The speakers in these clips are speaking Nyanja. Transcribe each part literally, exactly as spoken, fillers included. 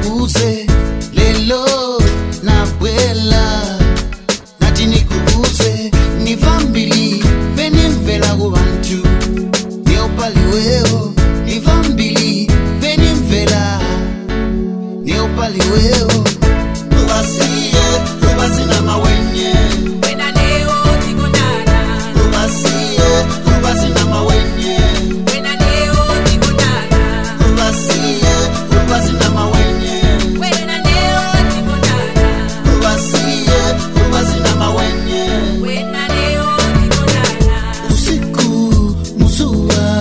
nikuuze lelo na bwela nati nikuuze nivambili veni mvela kubantu neopaliweo nivambili veni mvela neopaliweo ubasiye ubasina mawenye wena leo tikondana ubasiye ubasina mawenye wena leo tikondana ubasiye ubasina mawenye wena leo tikondana ubasiye ubasina mawenye wena leo tikondana usiku muzuwa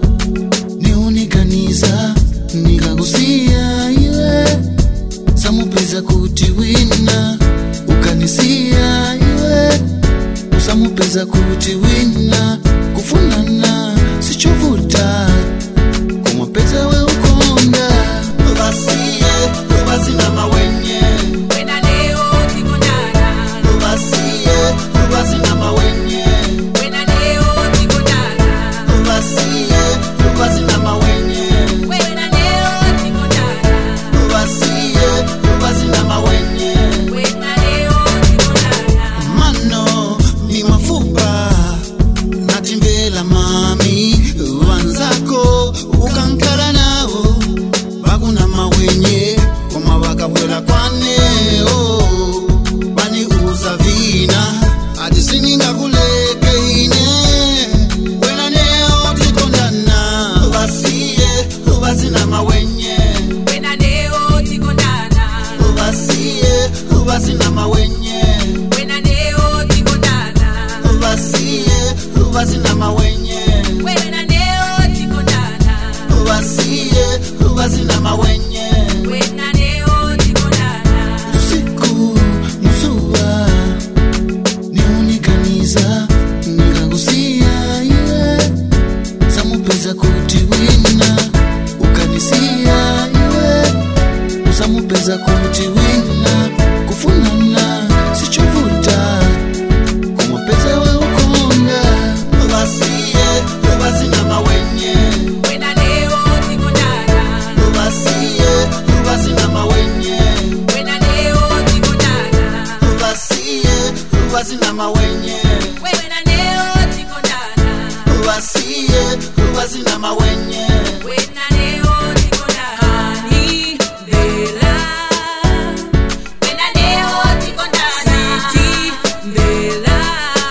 niuniganiza nikagusia iwe samupeza kuti wina ukanisia iwe usamupeza kuti wina kufunana sichovuta kumwapeza we ukonda ubasiye ubasina mawenye wena leo tikondana ubasiye ubasina mawenye wena leo tikondana ubasiye ubasina mawenye wena leo tikondana ubasiye ubasina mawenye wena leo tikondana mano ni mafupa natimvela mami wanzako ukankala nao bakuna mawenye koma bakabwela kwaneo bani uzavina ati sininga kulekeine wena neo tikondana ubasiye ubasina mawenye wena leo tikondana ubasiye ubasina mawenye wena leo tikondana ubasiye ubasina mawenye wena leo tikondana ubasiye ubasina mawenye wena leo tikondana usiku muzuwa niuniganiza nikagusia iwe samupeza kuti wina ukanisia iwe usamupeza kuti wina kufunana sichovuta kumwapeza we ukonda ubasiye ubasina mawenye wena leo tikondana ubasiye ubasina mawenye wena leo tikondana ubasiye ubasina mawenye wena leo tikondana ubasiye ubasina mawenye wena leo tikondana ni vela wena leo tikondana siti vela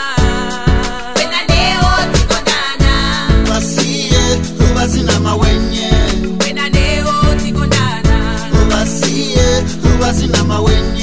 wena leo tikondana ubasiye ubasina mawenye wena leo tikondana ubasiye ubasina mawenye